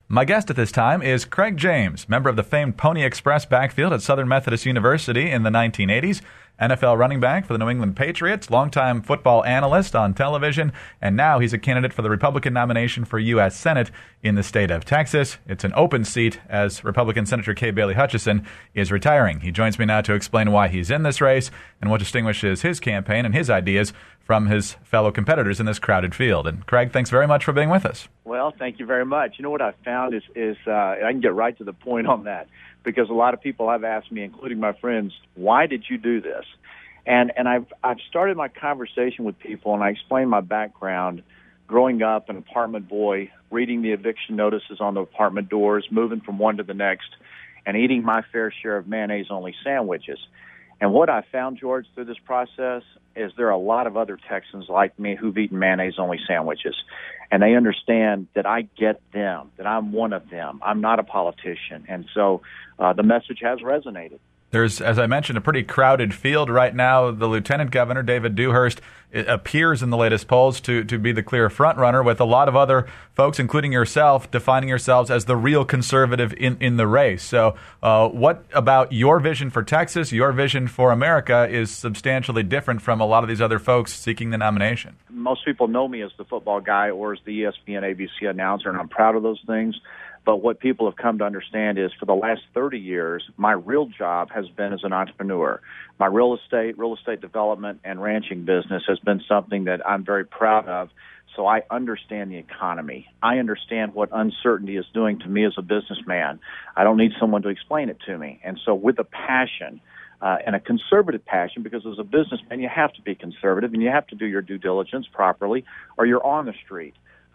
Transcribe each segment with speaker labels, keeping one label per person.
Speaker 1: My guest at this time is Craig James, member of the famed Pony Express backfield at Southern Methodist University in the 1980s, NFL running back for the New England Patriots, longtime football analyst on television, and now he's a candidate for the Republican nomination for U.S. Senate in the state of Texas. It's an open seat as Republican Senator Kay Bailey Hutchison is retiring. He joins me now to explain why he's in this race and what distinguishes his campaign and his ideas from his fellow competitors in this crowded field. And Craig, thanks very much for being with us.
Speaker 2: Well, thank you very much. You know what I found is I can get right to the point on that, because a lot of people have asked me, including my friends, why did you do this? And I've started my conversation with people, and I explain my background, growing up an apartment boy, reading the eviction notices on the apartment doors, moving from one to the next, and eating my fair share of mayonnaise-only sandwiches. And what I found, George, through this process is there are a lot of other Texans like me who've eaten mayonnaise-only sandwiches. And they understand that I get them, that I'm one of them. I'm not a politician. And so the message has resonated.
Speaker 1: There's, as I mentioned, a pretty crowded field right now. The Lieutenant Governor, David Dewhurst, appears in the latest polls to be the clear front-runner, with a lot of other folks, including yourself, defining yourselves as the real conservative in the race. So what about your vision for Texas, your vision for America, is substantially different from a lot of these other folks seeking the nomination? Most
Speaker 2: people know me as the football guy or as the ESPN ABC announcer, and I'm proud of those things. But what people have come to understand is for the last 30 years, my real job has been as an entrepreneur. My real estate development, and ranching business has been something that I'm very proud of. So I understand the economy. I understand what uncertainty is doing to me as a businessman. I don't need someone to explain it to me. And so with a passion, and a conservative passion, because as a businessman, you have to be conservative and you have to do your due diligence properly, or you're on the street.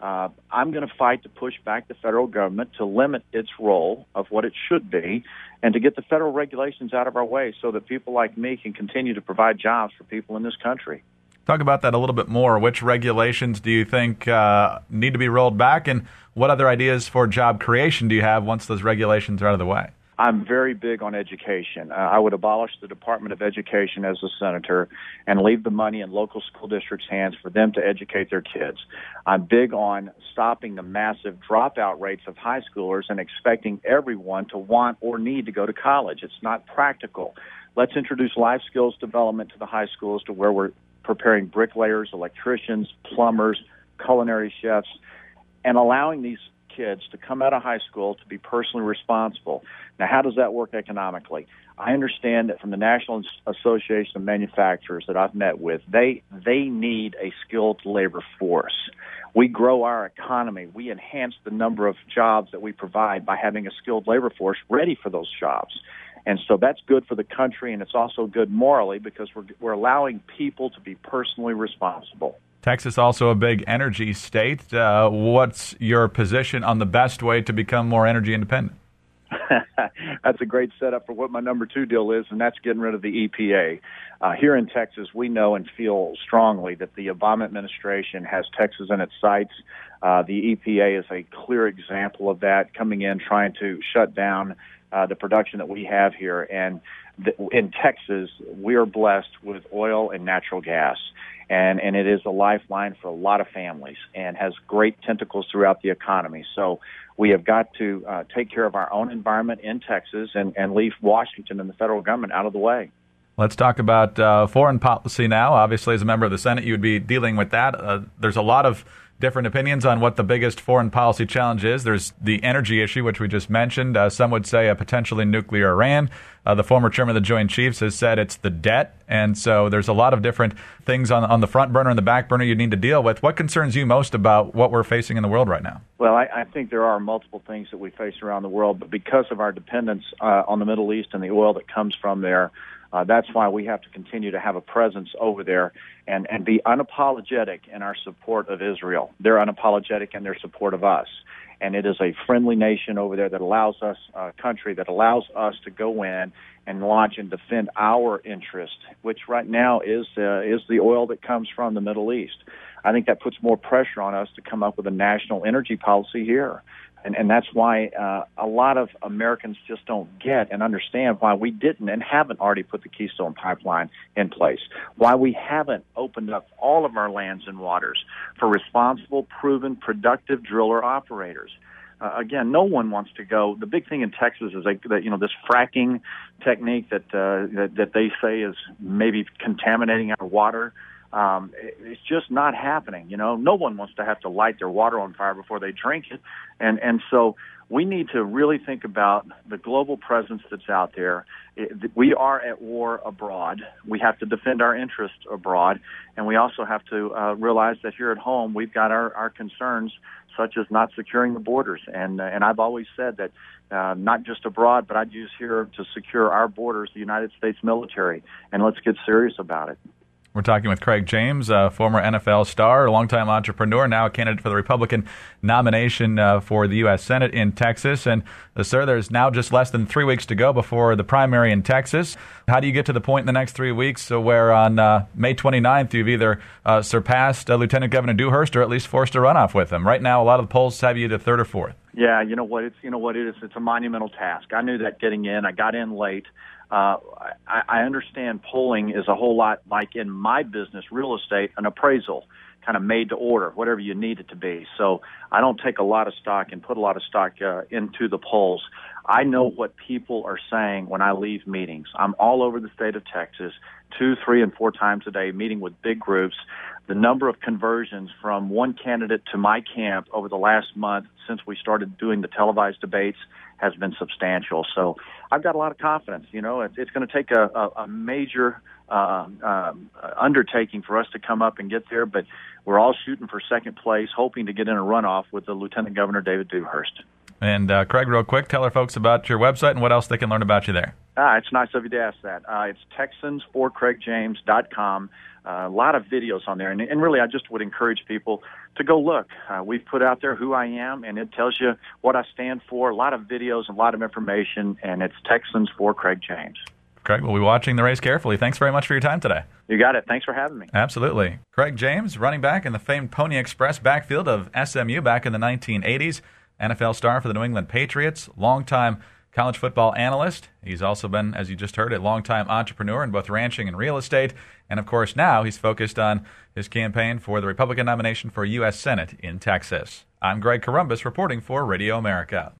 Speaker 2: I'm going to fight to push back the federal government to limit its role of what it should be and to get the federal regulations out of our way so that people like me can continue to provide jobs for people in this country.
Speaker 1: Talk about that a little bit more. Which regulations do you think need to be rolled back, and what other ideas for job creation do you have once those regulations are out of the way?
Speaker 2: I'm very big on education. I would abolish the Department of Education as a senator and leave the money in local school districts' hands for them to educate their kids. I'm big on stopping the massive dropout rates of high schoolers and expecting everyone to want or need to go to college. It's not practical. Let's introduce life skills development to the high schools, to where we're preparing bricklayers, electricians, plumbers, culinary chefs, and allowing these kids to come out of high school to be personally responsible. Now, how does that work economically? I understand that from the National Association of Manufacturers that I've met with, they need a skilled labor force. We grow our economy. We enhance the number of jobs that we provide by having a skilled labor force ready for those jobs. And so that's good for the country, and it's also good morally, because we're allowing people to be personally responsible.
Speaker 1: Texas also a big energy state. What's your position on the best way to become more energy independent?
Speaker 2: That's a great setup for what my number two deal is, and that's getting rid of the EPA. Here in Texas, we know and feel strongly that the Obama administration has Texas in its sights. The EPA is a clear example of that, coming in trying to shut down the production that we have here. And in Texas, we are blessed with oil and natural gas. And it is a lifeline for a lot of families and has great tentacles throughout the economy. So we have got to take care of our own environment in Texas and leave Washington and the federal government out of the way.
Speaker 1: Let's talk about foreign policy now. Obviously, as a member of the Senate, you would be dealing with that. There's a lot of different opinions on what the biggest foreign policy challenge is. There's the energy issue, which we just mentioned. Some would say a potentially nuclear Iran. The former chairman of the Joint Chiefs has said it's the debt. And so there's a lot of different things on the front burner and the back burner you need to deal with. What concerns you most about what we're facing in the world right now?
Speaker 2: Well, I think there are multiple things that we face around the world, but because of our dependence on the Middle East and the oil that comes from there, that's why we have to continue to have a presence over there and be unapologetic in our support of Israel. They're unapologetic in their support of us. And it is a friendly nation over there that allows us, a country that allows us to go in and launch and defend our interest, which right now is the oil that comes from the Middle East. I think that puts more pressure on us to come up with a national energy policy here. And that's why a lot of Americans just don't get and understand why we didn't and haven't already put the Keystone Pipeline in place, why we haven't opened up all of our lands and waters for responsible, proven, productive driller operators. again, no one wants to go. The big thing in Texas is that this fracking technique that they say is maybe contaminating our water. It's just not happening. No one wants to have to light their water on fire before they drink it, and so we need to really think about the global presence that's out there. We are at war abroad. We have to defend our interests abroad, and we also have to realize that here at home we've got our concerns, such as not securing the borders. And I've always said that not just abroad, but I'd use here to secure our borders, the United States military, and let's get serious about it.
Speaker 1: We're talking with Craig James, a former NFL star, a longtime entrepreneur, now a candidate for the Republican nomination for the U.S. Senate in Texas. And, sir, there's now just less than 3 weeks to go before the primary in Texas. How do you get to the point in the next 3 weeks where on May 29th you've either surpassed Lieutenant Governor Dewhurst or at least forced a runoff with him? Right now, a lot of the polls have you to third or fourth.
Speaker 2: Yeah, you know what it is. It's a monumental task. I knew that getting in. I got in late. I understand polling is a whole lot like in my business, real estate, an appraisal, kind of made to order, whatever you need it to be. So I don't take a lot of stock and put a lot of stock into the polls. I know what people are saying when I leave meetings. I'm all over the state of Texas, 2, 3, and 4 times a day, meeting with big groups. The number of conversions from one candidate to my camp over the last month since we started doing the televised debates has been substantial. So I've got a lot of confidence. It's going to take a major undertaking for us to come up and get there, but we're all shooting for second place, hoping to get in a runoff with the Lieutenant Governor David Dewhurst.
Speaker 1: And Craig, real quick, tell our folks about your website and what else they can learn about you there.
Speaker 2: It's nice of you to ask that. It's TexansForCraigJames.com. A lot of videos on there. And really, I just would encourage people to go look. We've put out there who I am, and it tells you what I stand for. A lot of videos, a lot of information, and it's Texans for Craig James.
Speaker 1: Craig, we'll be watching the race carefully. Thanks very much for your time today.
Speaker 2: You got it. Thanks for having me.
Speaker 1: Absolutely. Craig James, running back in the famed Pony Express backfield of SMU back in the 1980s. NFL star for the New England Patriots, longtime college football analyst. He's also been, as you just heard, a longtime entrepreneur in both ranching and real estate. And, of course, now he's focused on his campaign for the Republican nomination for U.S. Senate in Texas. I'm Greg Corombos reporting for Radio America.